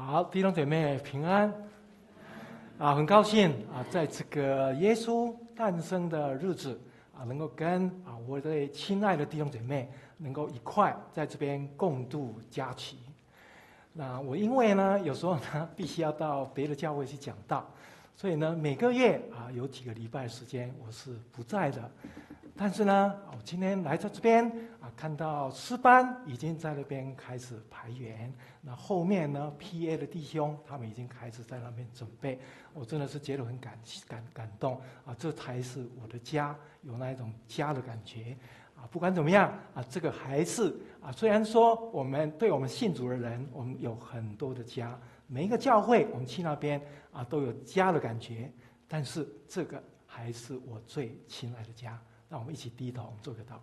好，弟兄姐妹平安很高兴在这个耶稣诞生的日子能够跟我的亲爱的弟兄姐妹能够一块在这边共度佳期。那我因为呢有时候呢必须要到别的教会去讲道，所以呢每个月有几个礼拜时间我是不在的。但是呢我今天来到这边看到诗班已经在那边开始排员，那后面呢 PA 的弟兄他们已经开始在那边准备，我真的是觉得很感动这才是我的家，有那一种家的感觉不管怎么样这个还是虽然说我们对我们信主的人，我们有很多的家，每一个教会我们去那边都有家的感觉，但是这个还是我最亲爱的家。让我们一起低头，我们做个祷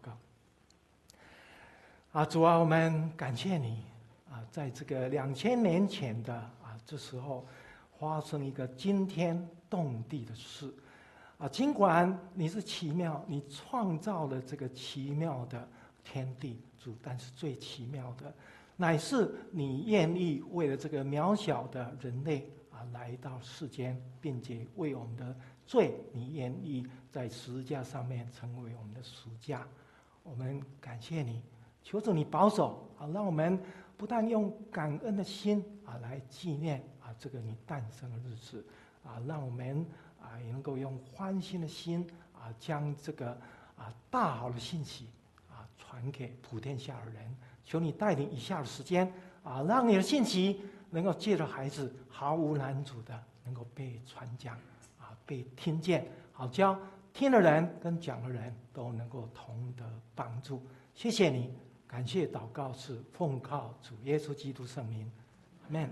告主我们感谢你在这个2000年前的这时候发生一个惊天动地的事尽管你是奇妙，你创造了这个奇妙的天地主，但是最奇妙的乃是你愿意为了这个渺小的人类来到世间，并且为我们的罪，你愿意在十字架上面成为我们的赎价。我们感谢你，求主你保守让我们不但用感恩的心来纪念这个你诞生的日子让我们也能够用欢欣的心将这个大好的信息传给普天下的人。求你带领以下的时间让你的信息能够借着孩子毫无拦阻的能够被传讲被听见，好叫听的人跟讲的人都能够同得帮助。谢谢你，感谢祷告是奉靠主耶稣基督圣名，阿们。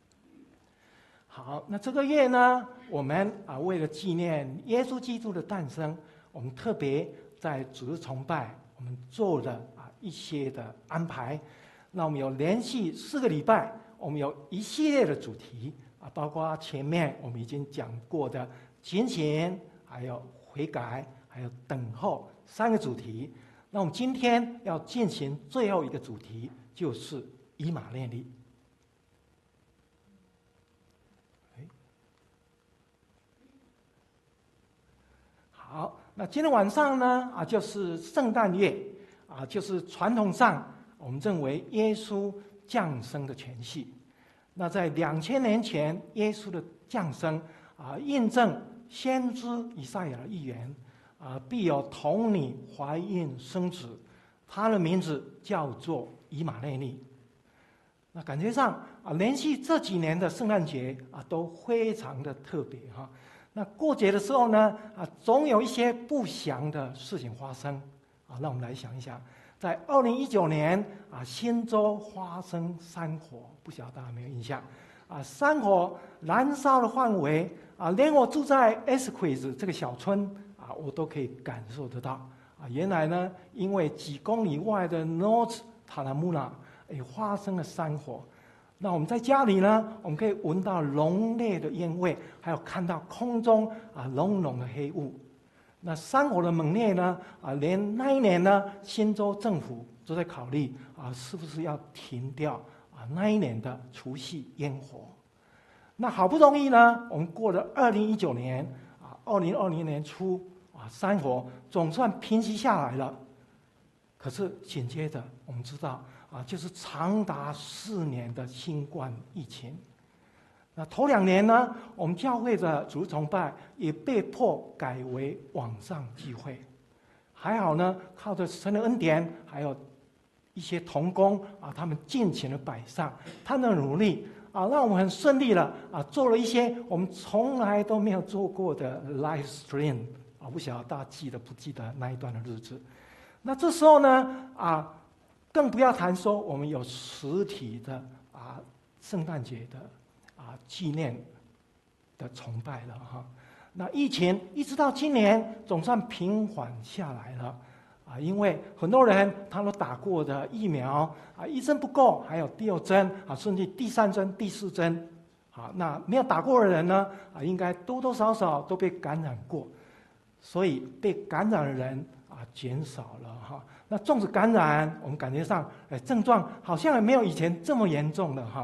好，那这个月呢，我们为了纪念耶稣基督的诞生，我们特别在主日崇拜我们做了一些的安排。那我们有连续4个礼拜，我们有一系列的主题包括前面我们已经讲过的警醒，还有悔改，还有等候3个主题。那我们今天要进行最后一个主题，就是以马内利。好，那今天晚上呢就是圣诞夜就是传统上我们认为耶稣降生的前夕。那在2000年前耶稣的降生印证先知以赛亚的预言必有童女怀孕生子，他的名字叫做以马内利。那感觉上连续这几年的圣诞节都非常的特别那过节的时候呢总有一些不祥的事情发生让我们来想一想。在2019年新州发生山火，不晓得大家有没有印象山火燃烧的范围连我住在 Esquith 这个小村我都可以感受得到原来呢因为几公里外的 North Talamuna 也发生了山火。那我们在家里呢，我们可以闻到浓烈的烟味，还有看到空中浓浓的黑雾。那山火的猛烈呢连那一年呢新州政府都在考虑是不是要停掉那一年的除夕烟火。那好不容易呢我们过了2019年2020年初山火总算平息下来了。可是紧接着我们知道就是长达4年的新冠疫情。那头2年呢我们教会的主日崇拜也被迫改为网上聚会。还好呢靠着神的恩典，还有一些同工他们尽情的摆上他们的努力让我们很顺利了做了一些我们从来都没有做过的 live stream 不晓得大家记得不记得那一段的日子。那这时候呢更不要谈说我们有实体的圣诞节的纪念的崇拜了那疫情一直到今年总算平缓下来了因为很多人他都打过的疫苗1针不够，还有第2针甚至第3针第4针那没有打过的人呢应该多多少少都被感染过，所以被感染的人减少了那纵使感染，我们感觉上症状好像也没有以前这么严重了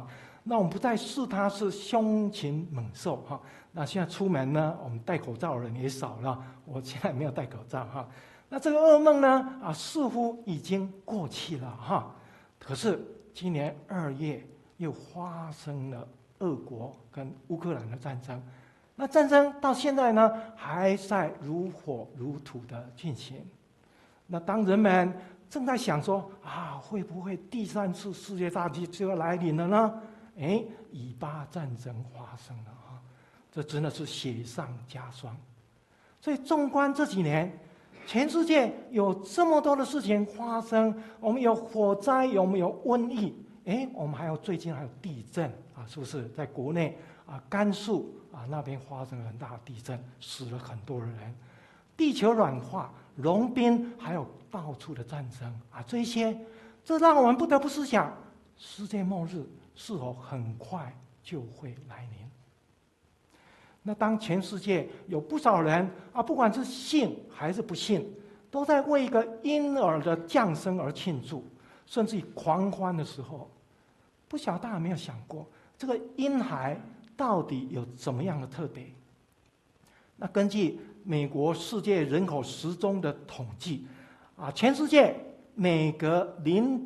那我们不再视它是凶禽猛兽哈。那现在出门呢，我们戴口罩的人也少了，我现在没有戴口罩哈。那这个噩梦呢，似乎已经过去了哈。可是今年2月又发生了俄国跟乌克兰的战争，那战争到现在呢，还在如火如荼的进行。那当人们正在想说会不会第3次世界大战就要来临了呢？以巴战争发生了啊，这真的是雪上加霜。所以纵观这几年，全世界有这么多的事情发生，我们有火灾，我们有瘟疫，我们最近还有地震啊，是不是？在国内甘肃那边发生了很大的地震，死了很多人。地球软化、融冰，还有到处的战争这让我们不得不思想：世界末日是否很快就会来临？那当全世界有不少人不管是信还是不信，都在为一个婴儿的降生而庆祝，甚至于狂欢的时候，不晓得大家有没有想过，这个婴孩到底有怎么样的特别？那根据美国世界人口时钟的统计，全世界每隔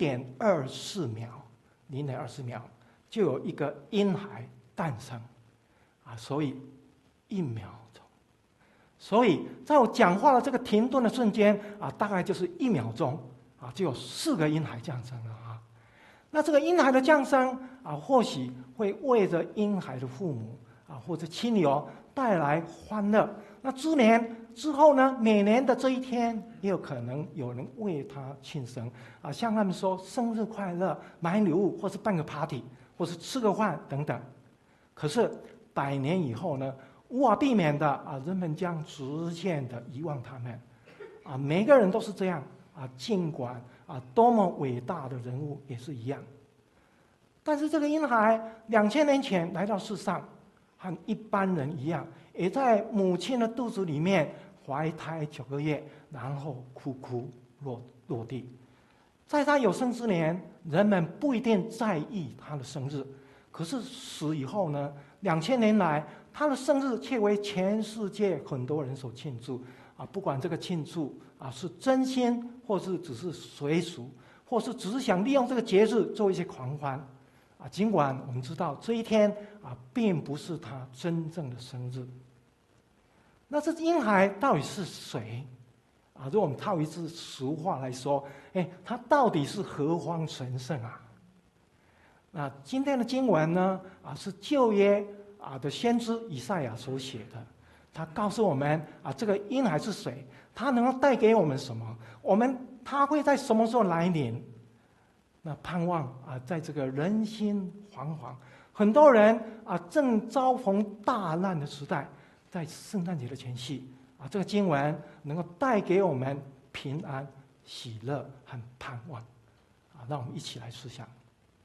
0.24秒就有一个婴孩诞生，所以1秒钟。所以在我讲话的这个停顿的瞬间大概就是1秒钟就有4个婴孩降生了那这个婴孩的降生或许会为着婴孩的父母或者亲友带来欢乐。那之年之后呢，每年的这一天也有可能有人为他庆生向他们说生日快乐，买礼物，或是办个 party， 或是吃个饭等等。可是100年以后呢，无法避免的人们将逐渐的遗忘他们每个人都是这样尽管多么伟大的人物也是一样。但是这个婴孩2000年前来到世上，和一般人一样，也在母亲的肚子里面怀胎9个月，然后哭哭落地。在他有生之年，人们不一定在意他的生日，可是死以后呢，2000年来他的生日却为全世界很多人所庆祝不管这个庆祝是真心，或是只是随俗，或是只是想利用这个节日做一些狂欢尽管我们知道这一天并不是他真正的生日。那这婴孩到底是谁如果我们套一句俗话来说，他到底是何方神圣那今天的经文呢是旧约的先知以赛亚所写的，他告诉我们这个婴孩是谁，他能够带给我们什么，他会在什么时候来临。那盼望在这个人心惶惶，很多人正遭逢大难的时代，在圣诞节的前夕这个经文能够带给我们平安、喜乐和盼望让我们一起来思想。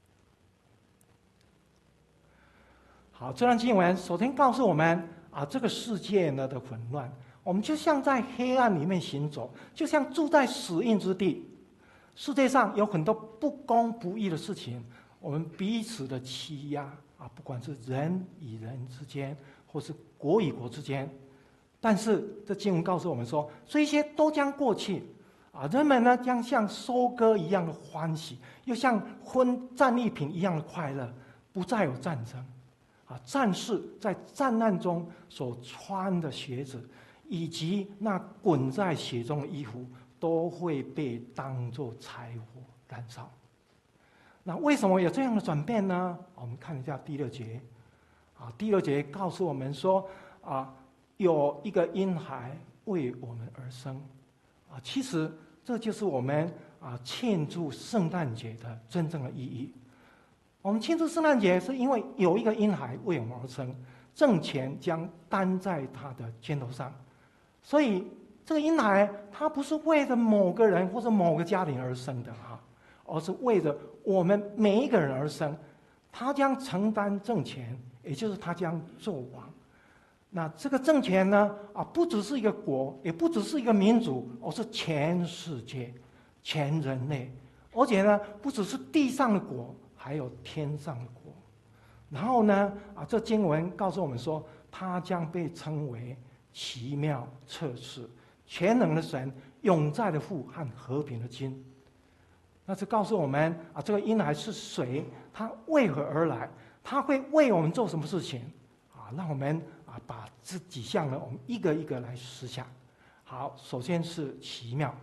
好，这段经文首先告诉我们这个世界呢的混乱，我们就像在黑暗里面行走，就像住在死荫之地。世界上有很多不公不义的事情，我们彼此的欺压不管是人与人之间，或是国与国之间。但是这经文告诉我们说，这些都将过去人们呢将像收割一样的欢喜，又像分战利品一样的快乐，不再有战争战士在战难中所穿的鞋子，以及那滚在血中的衣服，都会被当作柴火燃烧。那为什么有这样的转变呢？我们看一下第6节第6节告诉我们说有一个婴孩为我们而生其实这就是我们庆祝圣诞节的真正的意义。我们庆祝圣诞节是因为有一个婴孩为我们而生，政权将担在他的肩头上。所以这个婴孩他不是为了某个人或者某个家庭而生的而是为了我们每一个人而生。他将承担政权，也就是他将做王。那这个政权呢不只是一个国，也不只是一个民族，而是全世界、全人类。而且呢不只是地上的国，还有天上的国。 然后呢，这经文告诉我们说，他将被称为奇妙、测试、全能的神、永在的父和和平的君。那这告诉我们这个婴孩是谁？他为何而来？他会为我们做什么事情？让我们把这几项呢，我们一个一个来思想。好，首先是奇妙。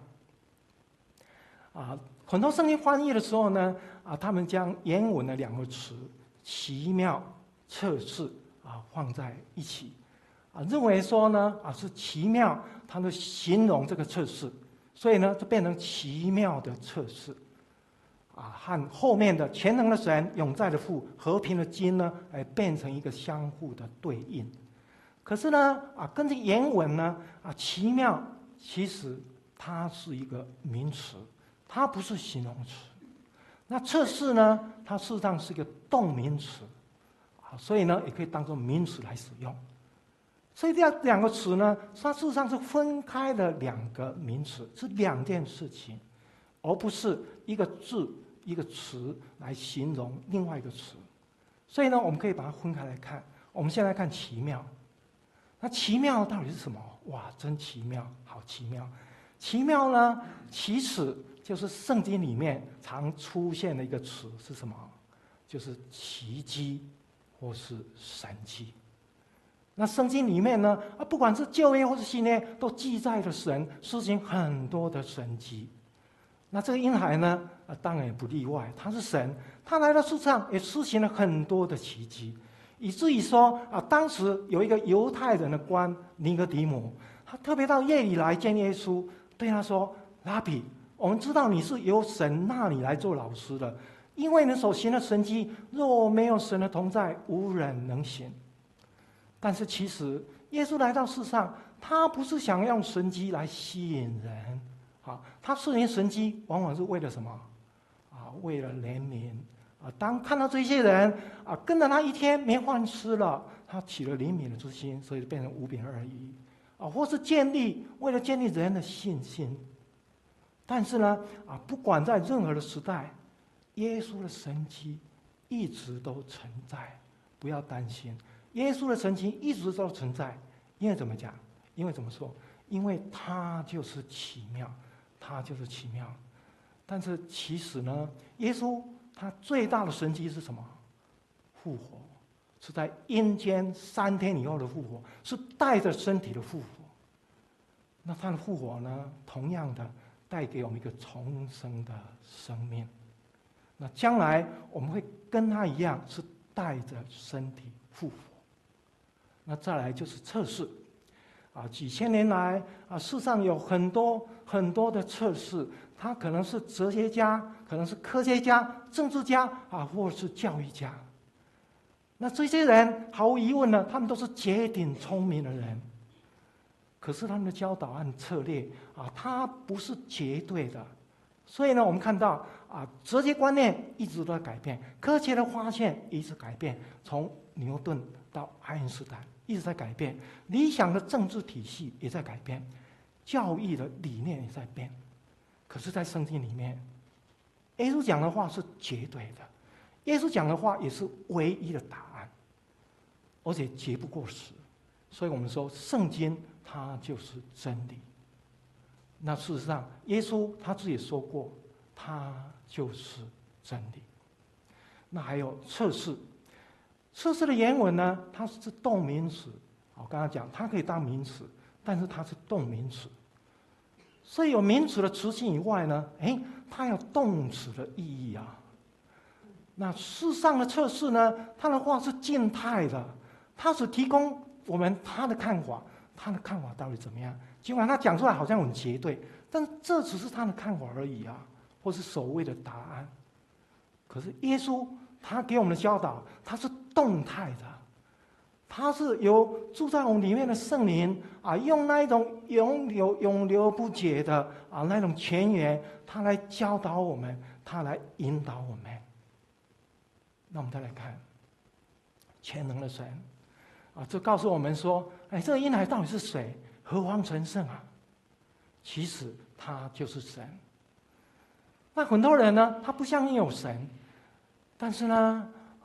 很多圣经翻译的时候呢，他们将原文的两个词“奇妙”“测试”放在一起，认为说呢是奇妙，它们形容这个测试，所以呢就变成奇妙的测试。和后面的全能的神、永在的父、和平的君呢，变成一个相互的对应。可是呢，根据原文呢，奇妙其实它是一个名词，它不是形容词。那测试呢，它事实上是一个动名词，所以呢，也可以当作名词来使用。所以这两个词呢，它事实上是分开的两个名词，是两件事情，而不是一个字。一个词来形容另外一个词，所以呢，我们可以把它分开来看。我们先来看奇妙，那奇妙到底是什么？哇，真奇妙，好奇妙！奇妙呢，其实就是圣经里面常出现的一个词是什么？就是奇迹或是神迹。那圣经里面呢，不管是旧约或是新约，都记载了神施行很多的神迹。那这个婴孩呢，当然也不例外，他是神，他来到世上也施行了很多的奇迹，以至于说当时有一个犹太人的官尼哥底母，他特别到夜里来见耶稣，对他说：“拉比，我们知道你是由神那里来做老师的，因为你所行的神迹，若没有神的同在，无人能行。”但是其实耶稣来到世上，他不是想用神迹来吸引人。他施行神迹，往往是为了什么？为了怜悯。当看到这些人跟着他一天没饭吃了，他起了怜悯的之心，所以变成5饼2鱼。或是为了建立人的信心。但是呢，不管在任何的时代，耶稣的神迹一直都存在，不要担心，耶稣的神迹一直都存在。因为怎么讲？因为怎么说？因为他就是奇妙。他就是奇妙，但是其实呢，耶稣他最大的神迹是什么？复活，是在阴间3天以后的复活，是带着身体的复活。那他的复活呢，同样的带给我们一个重生的生命。那将来我们会跟他一样，是带着身体复活。那再来就是测试。几千年来世上有很多很多的测试，他可能是哲学家，可能是科学家、政治家或者是教育家。那这些人毫无疑问呢，他们都是绝顶聪明的人。可是他们的教导和策略它不是绝对的。所以呢，我们看到哲学观念一直都在改变，科学的发现一直改变，从牛顿到爱因斯坦。一直在改变，理想的政治体系也在改变，教育的理念也在变。可是，在圣经里面，耶稣讲的话是绝对的，耶稣讲的话也是唯一的答案，而且绝不过时。所以我们说，圣经它就是真理。那事实上，耶稣他自己说过，他就是真理。那还有测试。测试的原文呢，它是动名词。我刚刚讲，它可以当名词，但是它是动名词。所以有名词的词性以外呢，它有动词的意义啊。那世上的测试呢，它的话是静态的，它只提供我们他的看法，他的看法到底怎么样？尽管他讲出来好像很绝对，但这只是他的看法而已啊，或是所谓的答案。可是耶稣他给我们的教导，他是动态的，他是由住在我们里面的圣灵用那一种永流不竭的那种泉源，他来教导我们，他来引导我们。那我们再来看全能的神这告诉我们说，这个婴孩到底是谁？何方神圣啊？其实他就是神。那很多人呢，他不相信有神，但是呢，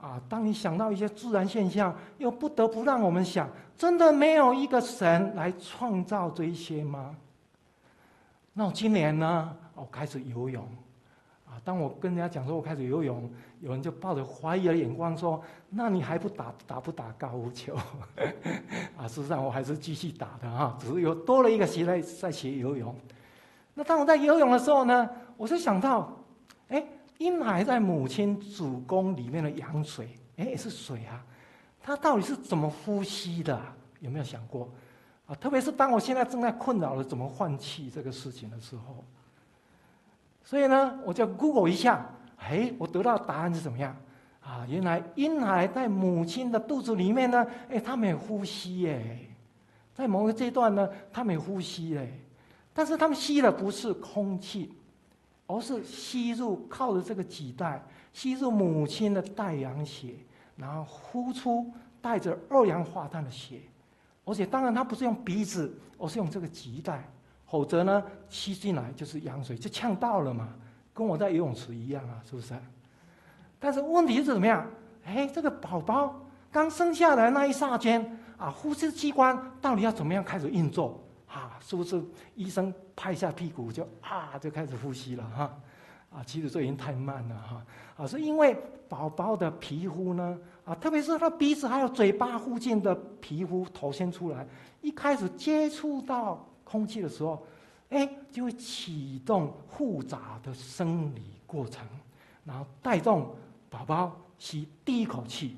当你想到一些自然现象，又不得不让我们想：真的没有一个神来创造这一些吗？那我今年呢，我开始游泳。当我跟人家讲说我开始游泳，有人就抱着怀疑的眼光说：“那你还不打不打高尔夫球？”事实上我还是继续打的只是有多了一个在学游泳。那当我在游泳的时候呢，我就想到，婴孩在母亲子宫里面的羊水，也是水啊，它到底是怎么呼吸的？有没有想过？特别是当我现在正在困扰了怎么换气这个事情的时候。所以呢，我就 Google 一下，我得到的答案是怎么样？原来婴孩在母亲的肚子里面呢，他们也呼吸耶，在某个阶段呢，他们也呼吸耶，但是他们吸的不是空气，而是吸入靠着这个脐带吸入母亲的带氧血，然后呼出带着二氧化碳的血，而且当然它不是用鼻子，而是用这个脐带。否则呢，吸进来就是羊水，就呛到了嘛，跟我在游泳池一样是不是？但是问题是怎么样？这个宝宝刚生下来那一刹间呼吸机关到底要怎么样开始运作是不是医生拍一下屁股就开始呼吸了其实这已经太慢了是因为宝宝的皮肤呢特别是他鼻子还有嘴巴附近的皮肤头先出来，一开始接触到空气的时候，就会启动复杂的生理过程，然后带动宝宝吸第一口气。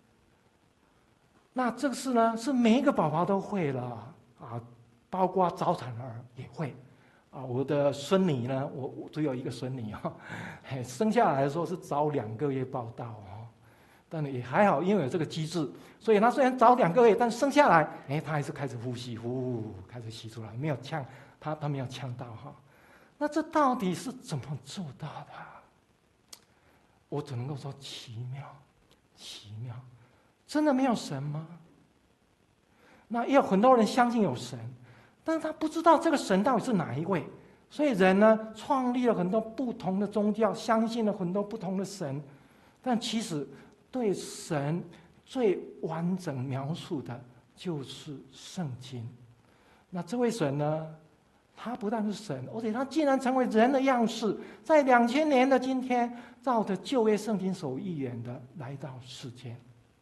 那这个事呢，是每一个宝宝都会了包括早产儿也会我的孙女呢，我只有一个孙女生下来的时候是早2个月报到但也还好，因为有这个机制，所以他虽然早2个月，但生下来，他还是开始呼吸，开始吸出来，没有呛，他没有呛到那这到底是怎么做到的？我只能够说奇妙，奇妙，真的没有神吗？那也有很多人相信有神，但是他不知道这个神到底是哪一位，所以人呢，创立了很多不同的宗教，相信了很多不同的神，但其实对神最完整描述的就是圣经。那这位神呢，他不但是神，而且他竟然成为人的样式，在2000年的今天，照着旧约圣经所预言的来到世间。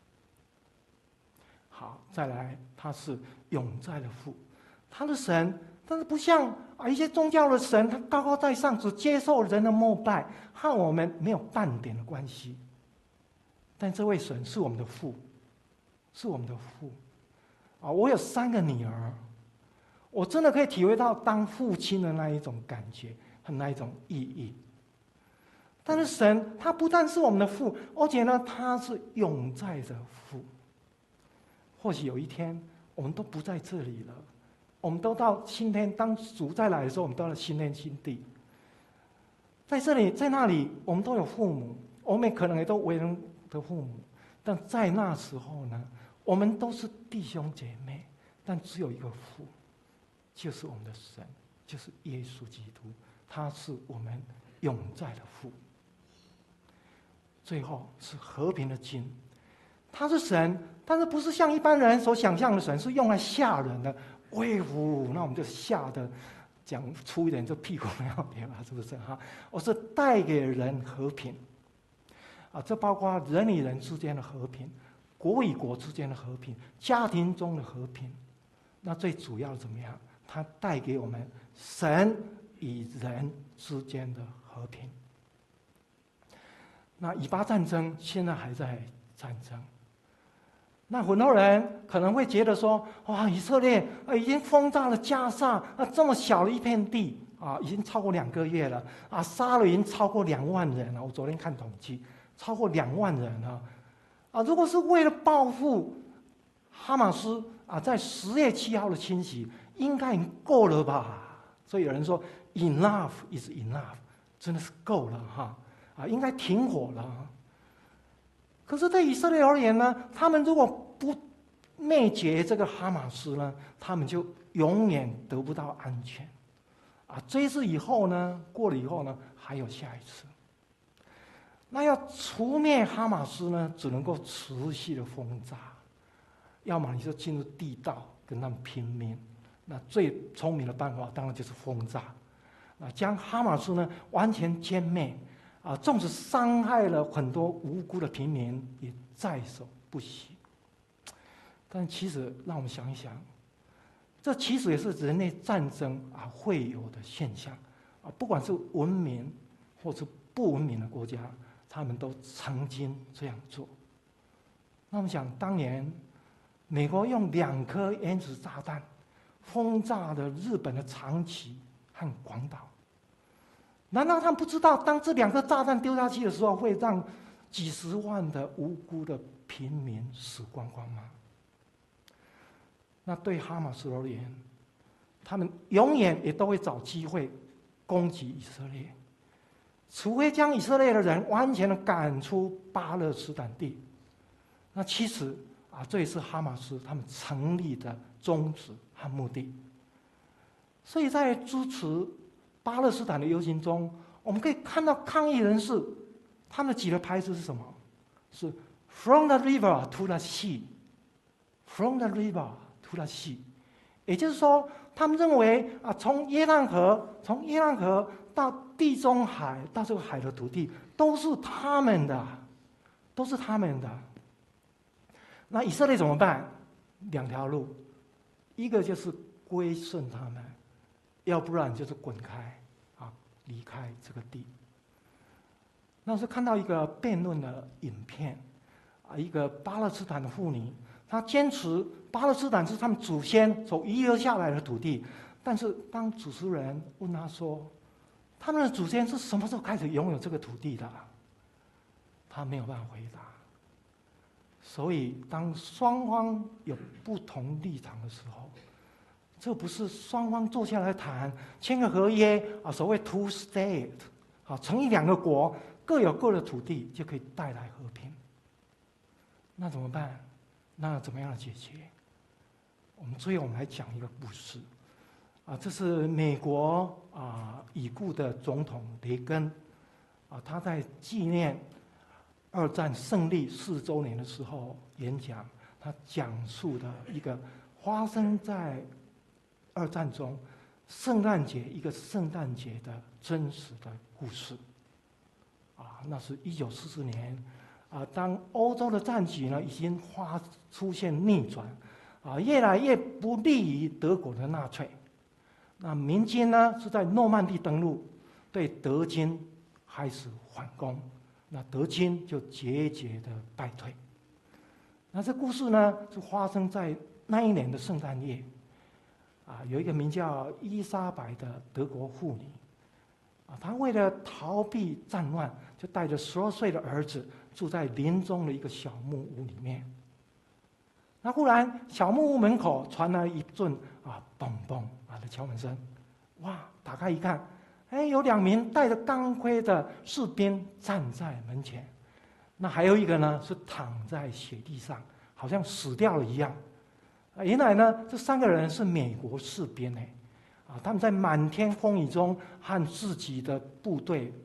好，再来，他是永在的父，他的神，但是不像一些宗教的神，他高高在上，只接受人的膜拜，和我们没有半点的关系。但这位神是我们的父，是我们的父我有3个女儿，我真的可以体会到当父亲的那一种感觉和那一种意义。但是神他不但是我们的父，而且呢，他是永在的父。或许有一天我们都不在这里了，我们都到新天，当主再来的时候，我们到了新天新地。在这里，在那里，我们都有父母，我们可能也都为人的父母，但在那时候呢，我们都是弟兄姐妹，但只有一个父，就是我们的神，就是耶稣基督，他是我们永在的父。最后是和平的君，他是神，但是不是像一般人所想象的神，是用来吓人的，威武，那我们就吓得讲粗一点，就屁股没有点了，是不是我是带给人和平这包括人与人之间的和平，国与国之间的和平，家庭中的和平。那最主要怎么样？它带给我们神与人之间的和平。那以巴战争现在还在战争，那很多人可能会觉得说，哇，以色列已经轰炸了加萨这么小的一片地已经超过2个月了杀了已经超过2万人了。我昨天看统计，超过2万人如果是为了报复哈马斯在10月7号的侵袭，应该已经够了吧？所以有人说 enough is enough， 真的是够了应该停火了。可是对以色列而言呢，他们如果不灭绝这个哈马斯呢，他们就永远得不到安全这一次以后呢，过了以后呢，还有下一次。 那要除灭哈马斯呢，只能够持续的轰炸，要么你就进入地道跟他们拼命。那最聪明的办法当然就是轰炸，将哈马斯呢完全歼灭，纵使伤害了很多无辜的平民，也在所不惜。但其实让我们想一想，这其实也是人类战争会有的现象，不管是文明或是不文明的国家，他们都曾经这样做。那我们想，当年美国用2颗原子炸弹轰炸了日本的长崎和广岛，难道他们不知道，当这2颗炸弹丢下去的时候，会让几十万的无辜的平民死光光吗？那对哈马斯而言，他们永远也都会找机会攻击以色列，除非将以色列的人完全的赶出巴勒斯坦地。那其实这也是哈马斯他们成立的宗旨和目的。所以在支持巴勒斯坦的游行中，我们可以看到抗议人士他们举的牌子是什么？是 From the river to the sea， From the river to the sea， 也就是说，他们认为从约旦河到地中海，到这个海的土地，都是他们的，都是他们的。那以色列怎么办？2条路，一个就是归顺他们，要不然就是滚开，离开这个地。那时看到一个辩论的影片，一个巴勒斯坦的妇女，她坚持巴勒斯坦是他们祖先所遗留下来的土地，但是当主持人问她说，他们的祖先是什么时候开始拥有这个土地的？她没有办法回答。所以，当双方有不同立场的时候，这不是双方坐下来谈，签个合约所谓 two state， 成立2个国，各有各的土地，就可以带来和平。那怎么办？那怎么样的解决？最后我们来讲一个故事，这是美国已故的总统雷根，他在纪念2战胜利4周年的时候演讲，他讲述的一个发生在2战中一个圣诞节的真实的故事。那是1944年，当欧洲的战局呢已经出现逆转，越来越不利于德国的纳粹。那民军呢是在诺曼底登陆，对德军开始反攻。那德军就节节的败退。那这故事呢，是发生在那一年的圣诞夜。有一个名叫伊丽莎白的德国妇女，她为了逃避战乱，就带着12岁的儿子住在林中的一个小木屋里面。那忽然，小木屋门口传来一阵嘣嘣的敲门声。哇！打开一看。有2名带着钢盔的士兵站在门前，那还有一个呢是躺在雪地上，好像死掉了一样。原来呢，这3个人是美国士兵他们在满天风雨中和自己的部队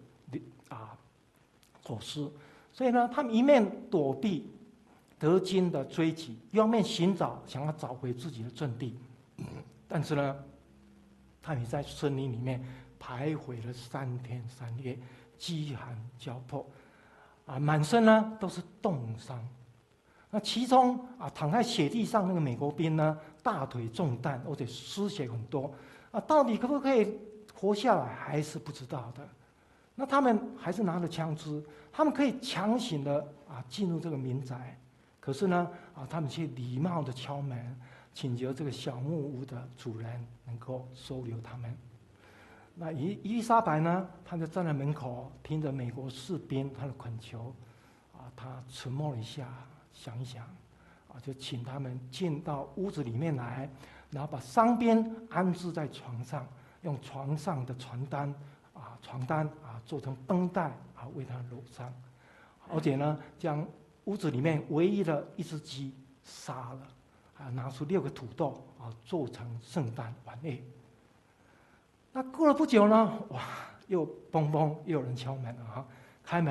走失，所以呢，他们一面躲避德军的追击，一方面寻找，想要找回自己的阵地。但是呢，他们也在森林里面徘徊了3天3夜，饥寒交迫，满身呢都是冻伤。那其中躺在雪地上那个美国兵呢，大腿中弹，而且失血很多，到底可不可以活下来还是不知道的。那他们还是拿着枪支，他们可以强行的进入这个民宅，可是呢他们却礼貌的敲门，请求这个小木屋的主人能够收留他们。那伊丽莎白呢，她就站在门口，听着美国士兵他的恳求，她沉默了一下，想一想，就请他们进到屋子里面来，然后把伤兵安置在床上，用床上的床单做成绷带为他搂上，而且呢，将屋子里面唯一的一只鸡杀了，拿出6个土豆做成圣诞晚宴。那过了不久呢，哇，又嘣嘣，又有人敲门了开门，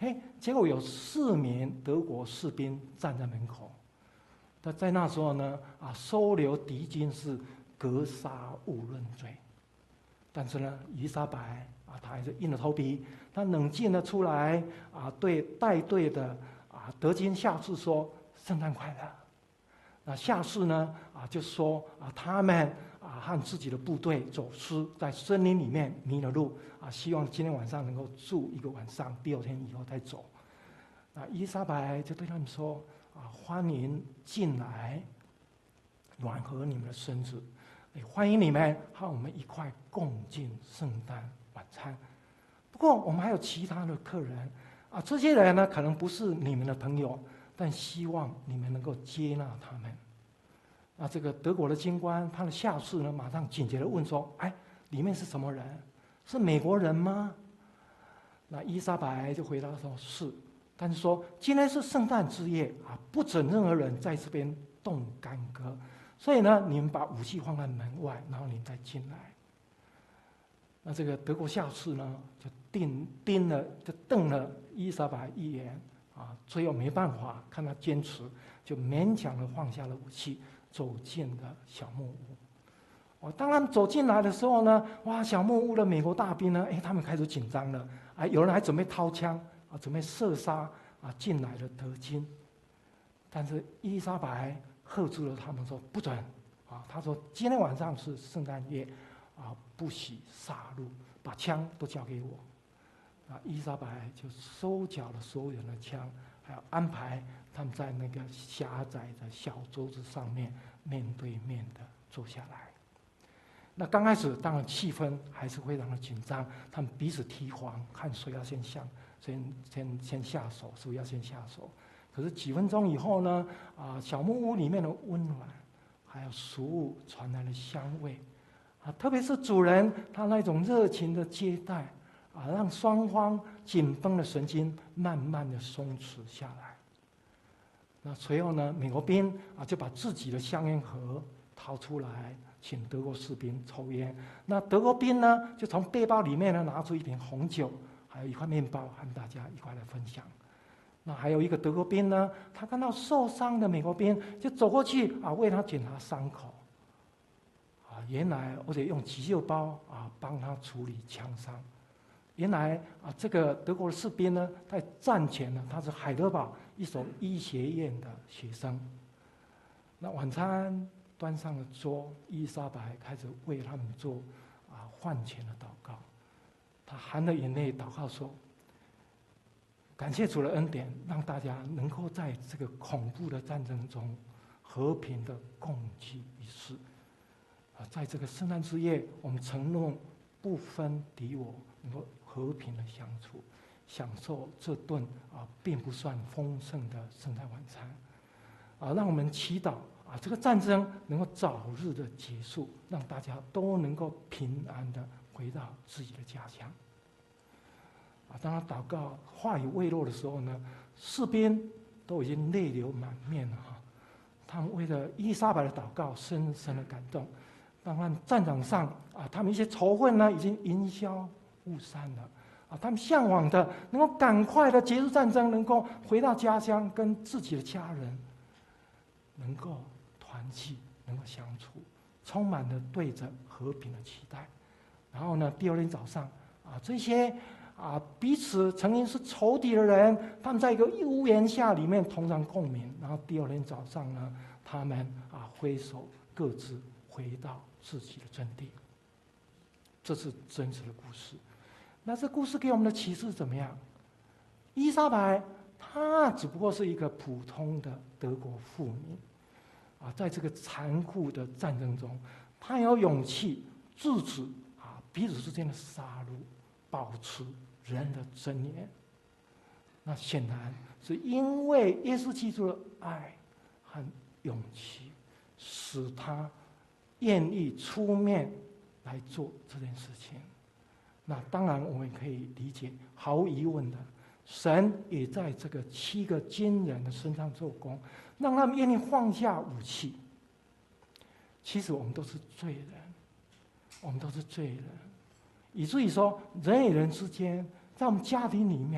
结果有4名德国士兵站在门口。在那时候呢，收留敌军是格杀勿论罪。但是呢，伊丽莎白她还是硬着头皮，她冷静地出来对带队的德军下士说：“圣诞快乐。”那下士呢就说他们和自己的部队走失在森林里面迷了路希望今天晚上能够住1个晚上，第2天以后再走。那伊丽莎白就对他们说：“欢迎进来，暖和你们的身子，欢迎你们和我们一块共进圣诞晚餐。不过我们还有其他的客人这些人呢可能不是你们的朋友，但希望你们能够接纳他们。”这个德国的军官他的下士呢马上紧接着问说：“里面是什么人？是美国人吗？”那伊丽莎白就回答说：“是。”但是说今天是圣诞之夜不准任何人在这边动干戈，所以呢，你们把武器放在门外，然后你们再进来。那这个德国下士呢，就瞪了伊丽莎白一眼最后没办法，看他坚持，就勉强的放下了武器，走进了小木屋。当他们走进来的时候呢，小木屋的美国大兵呢，他们开始紧张了，有人还准备掏枪准备射杀进来的德军。但是伊丽莎白喝住了他们说：“不准！”他说：“今天晚上是圣诞夜不许杀戮，把枪都交给我。”伊丽莎白就收缴了所有人的枪，还有安排他们在那个狭窄的小桌子上面面对面的坐下来。那刚开始当然气氛还是非常的紧张，他们彼此提防，看谁要先下手，谁要先下手。可是几分钟以后呢，小木屋里面的温暖，还有食物传来的香味，特别是主人他那种热情的接待，让双方紧绷的神经慢慢的松弛下来。那随后呢，美国兵就把自己的香烟盒掏出来，请德国士兵抽烟。那德国兵呢，就从背包里面呢拿出一瓶红酒，还有一块面包，和大家一块来分享。那还有一个德国兵呢，他看到受伤的美国兵，就走过去为他检查伤口。原来而且用急救包帮他处理枪伤。原来这个德国的士兵呢，在战前呢，他是海德堡一所医学院的学生。那晚餐端上了桌，伊丽莎白开始为他们做饭前的祷告。他含着眼泪祷告说：“感谢主的恩典，让大家能够在这个恐怖的战争中和平的共聚一室。在这个圣诞之夜，我们承诺不分敌我，能够和平的相处，享受这顿并不算丰盛的圣诞晚餐。让我们祈祷这个战争能够早日的结束，让大家都能够平安的回到自己的家乡。”当他祷告话语未落的时候呢，士兵都已经泪流满面了他们为了伊丽莎白的祷告深深的感动。当然战场上他们一些仇恨呢已经烟消雾散了他们向往的能够赶快的结束战争，能够回到家乡跟自己的家人能够团聚，能够相处，充满了对着和平的期待。然后呢，第2天早上这些彼此曾经是仇敌的人，他们在一个屋檐下里面同常共鸣。然后第2天早上呢，他们挥手各自回到自己的阵地。这是真实的故事。那这故事给我们的启示怎么样？伊丽莎白她只不过是一个普通的德国妇女在这个残酷的战争中，她有勇气制止彼此之间的杀戮，保持人的尊严。那显然是因为耶稣基督的爱和勇气，使他愿意出面来做这件事情。那当然我们可以理解，毫无疑问的，神也在这个7个军人的身上做工，让他们愿意放下武器。其实我们都是罪人，我们都是罪人，以至于说人与人之间，在我们家庭里面，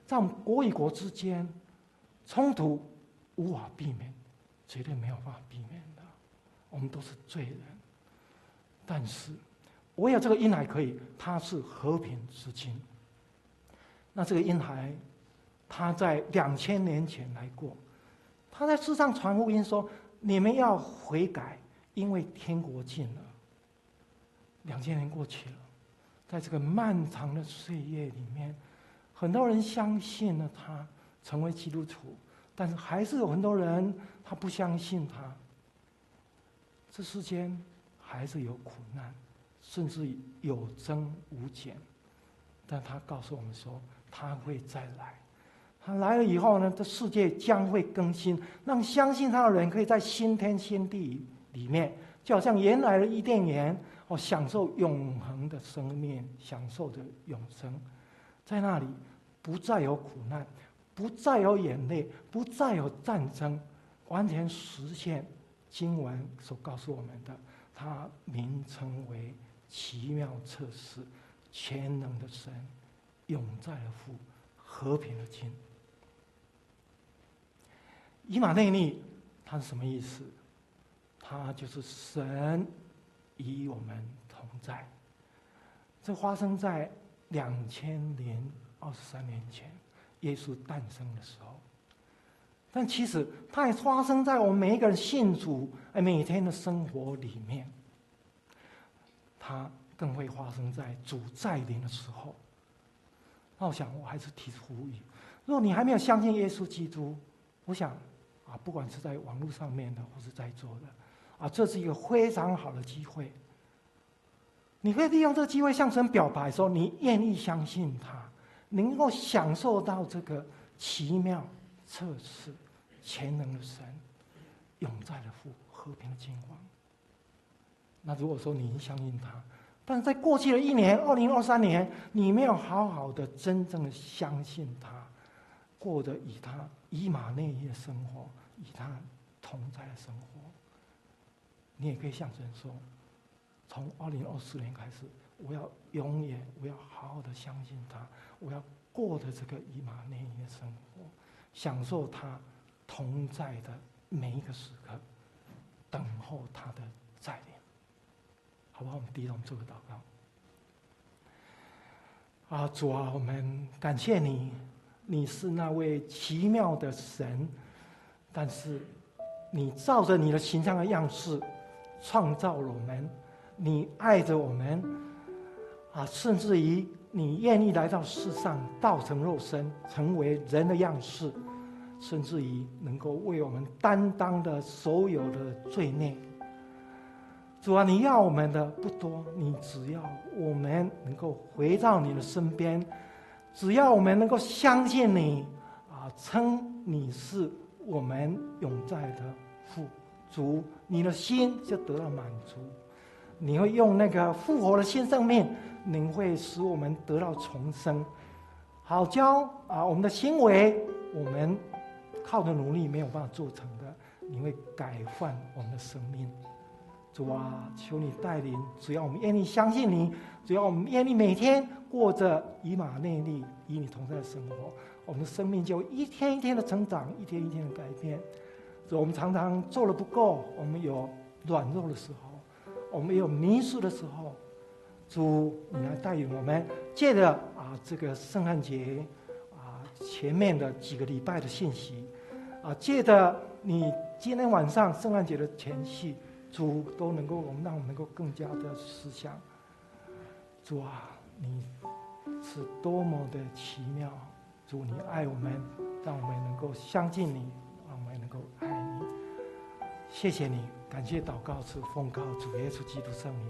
在我们国与国之间，冲突无法避免，绝对没有办法避免的。我们都是罪人，但是唯有这个婴孩可以，他是和平之君。那这个婴孩，他在2000年前来过，他在世上传福音说：你们要悔改，因为天国近了。2000年过去了，在这个漫长的岁月里面，很多人相信了他，成为基督徒，但是还是有很多人他不相信他。这世间还是有苦难，甚至有增无减，但他告诉我们说，他会再来。他来了以后呢，这世界将会更新，让相信他的人可以在新天新地里面，就好像原来的伊甸园，享受永恒的生命，享受着永生。在那里不再有苦难，不再有眼泪，不再有战争，完全实现经文所告诉我们的，他名称为奇妙策士、全能的神、永在的父、和平的君。以马内利，它是什么意思？它就是神与我们同在。这发生在2023年前，耶稣诞生的时候。但其实它也发生在我们每一个人信主每天的生活里面。它更会发生在主再临的时候。那我想，我还是提出呼吁：如果你还没有相信耶稣基督，我想不管是在网络上面的，或是在座的，这是一个非常好的机会。你可以利用这个机会向神表白，说你愿意相信他，能够享受到这个奇妙测试、全能的神、永在的父、和平的君王。那如果说你相信他，但是在过去的一年，2023年，你没有好好的、真正的相信他，过着与他以马内利的生活，与他同在的生活，你也可以向神说：从2024年开始，我要永远，我要好好的相信他，我要过着这个以马内利的生活，享受他同在的每一个时刻，等候他的再临。好不好？我们低头做个祷告。主啊，我们感谢你，你是那位奇妙的神，但是你照着你的形象的样式创造了我们，你爱着我们，甚至于你愿意来到世上，道成肉身，成为人的样式，甚至于能够为我们担当的所有的罪孽。主啊，你要我们的不多，你只要我们能够回到你的身边，只要我们能够相信你，称你是我们永在的父。主，你的心就得到满足，你会用那个复活的新生命，你会使我们得到重生。好教我们的行为，我们靠着努力没有办法做成的，你会改换我们的生命。主啊，求你带领，只要我们愿意相信你，只要我们愿意每天过着以马内利与你同在的生活，我们的生命就一天一天的成长，一天一天的改变。主，我们常常做得不够，我们有软弱的时候，我们有迷失的时候，主，你来带领我们，借着这个圣诞节前面的几个礼拜的信息，借着你今天晚上圣诞节的前夕，主都能够让我们能够更加的思想。主啊，你是多么的奇妙！主，你爱我们，让我们能够相信你，让我们能够爱你。谢谢你，感谢祷告是奉靠主耶稣基督圣名。